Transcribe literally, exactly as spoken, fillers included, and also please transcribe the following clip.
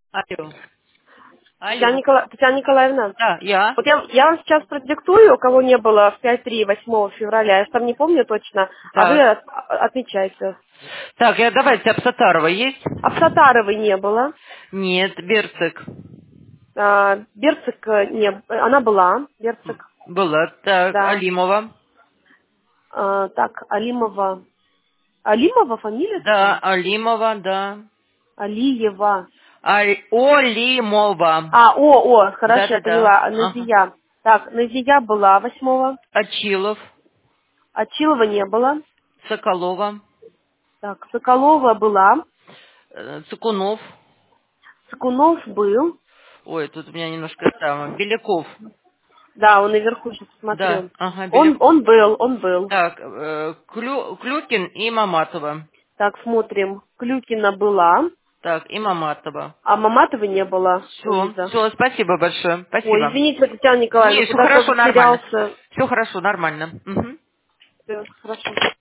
Алло. Татьяна, Алло. Никола- Татьяна Николаевна, Да, я. вот я, я вам сейчас продиктую, кого не было в пять три восьмого февраля, я ж там не помню точно, а вы Так. от- отмечайте. Так, я давайте Абсатарова есть? Абсатаровой не было, Нет, Берцик. а, Берцик э, не, она была, Берцик, Была. Так, да. Алимова. А, так, Алимова, Алимова фамилия Да, такая? Алимова, да. Алиева. Аль- Олимова. А, о, о, хорошо, я Да-да-да. поняла, Ага. Назия. Так, Назия была восьмого, Очилов. Achilова не было. Соколова. Так, Соколова была, э, Цукунов. Цыкунов был. Ой, тут у меня немножко там. Беляков. Да, он наверху, сейчас Да, смотрю. ага, Он, Беляков. он был, он был. Так, э, Клю- Клюкин и Маматова. Так, смотрим. Клюкина была, Так, и Маматова. а Маматова не было, Все, Луиза. все, спасибо большое. Ой, Спасибо. извините, Татьяна Николаевна, Не, все куда-то хорошо, нормально. затерялся. Все хорошо, нормально. Мгм. Всё, хорошо.